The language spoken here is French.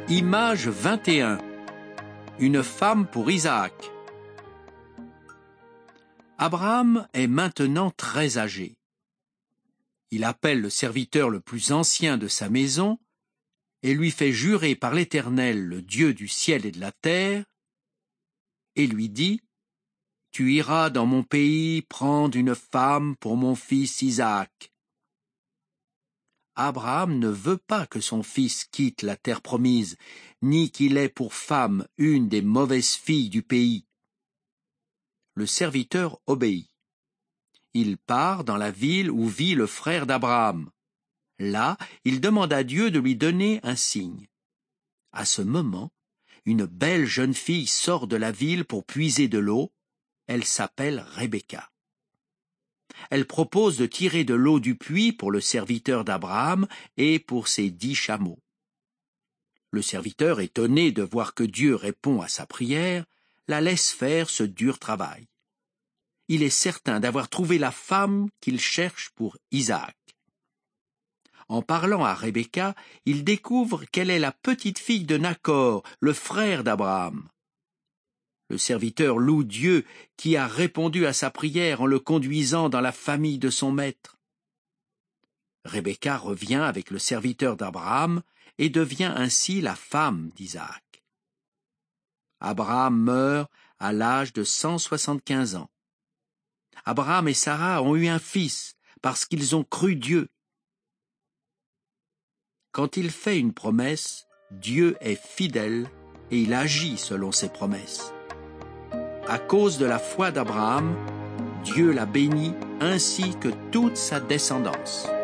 Image 21. Une femme pour Isaac. Abraham est maintenant très âgé. Il appelle le serviteur le plus ancien de sa maison et lui fait jurer par l'Éternel, le Dieu du ciel et de la terre, et lui dit : « Tu iras dans mon pays prendre une femme pour mon fils Isaac. » Abraham ne veut pas que son fils quitte la terre promise, ni qu'il ait pour femme une des mauvaises filles du pays. Le serviteur obéit. Il part dans la ville où vit le frère d'Abraham. Là, il demande à Dieu de lui donner un signe. À ce moment, une belle jeune fille sort de la ville pour puiser de l'eau. Elle s'appelle Rebecca. Elle propose de tirer de l'eau du puits pour le serviteur d'Abraham et pour ses 10 chameaux. Le serviteur, étonné de voir que Dieu répond à sa prière, la laisse faire ce dur travail. Il est certain d'avoir trouvé la femme qu'il cherche pour Isaac. En parlant à Rebecca, il découvre qu'elle est la petite fille de Nachor, le frère d'Abraham. Le serviteur loue Dieu qui a répondu à sa prière en le conduisant dans la famille de son maître. Rebecca revient avec le serviteur d'Abraham et devient ainsi la femme d'Isaac. Abraham meurt à l'âge de 175 ans. Abraham et Sarah ont eu un fils parce qu'ils ont cru Dieu. Quand il fait une promesse, Dieu est fidèle et il agit selon ses promesses. À cause de la foi d'Abraham, Dieu l'a béni ainsi que toute sa descendance.